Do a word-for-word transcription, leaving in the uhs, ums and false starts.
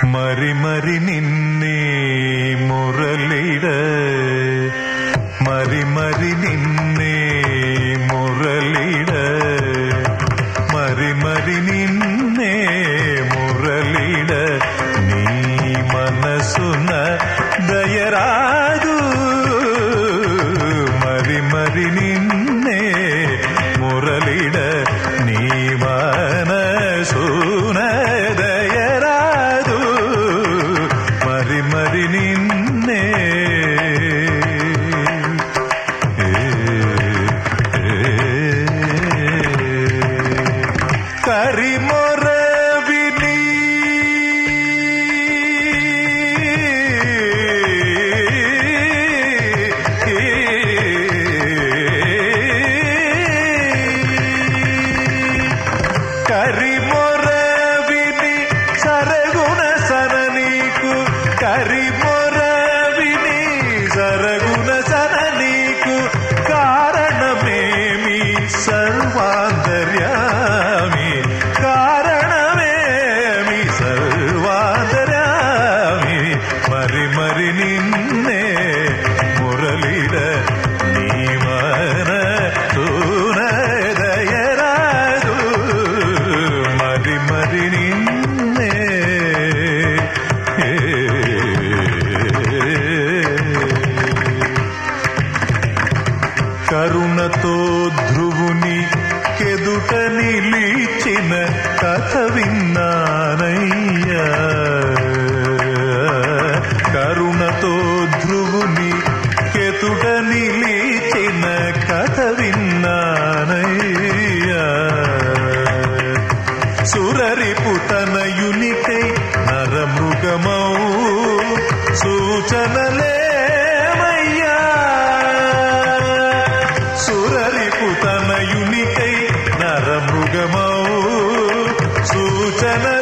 మరి మరి నిన్నే మురళిడ మరి మరి నిన్నే మురళిడ మరి మరి నిన్నే మురళిడ నీ మనసున దయరాదు మరి మరి నిన్నే మురళిడ నీ మనసున దయరాదు మరి మరి నిన్నే కరిమొర విని కరిమొర విని సరగుణ సర నీకు కరిమొర విని సరగుణ సర నీకు కారణమేమి సర్వాంతర్యామి కారణమేమి సర్వాంతర్యామి మరి మరి నిన్నే మురళిడ నీ మనసున దయరాదు మరి మరి నిన్నే కరుణతో ధ్రువుని కెదుట నిలిచిన కథ విన్నానయ్యా కరుణతో ధ్రువుని కెదుట నిలిచిన కథ విన్నానయ్యా సురరిపు తనయునికై నరమృగమౌ సూచనలేమయ్యా సురరిపు తనయునికై నరమృగమౌ సూచన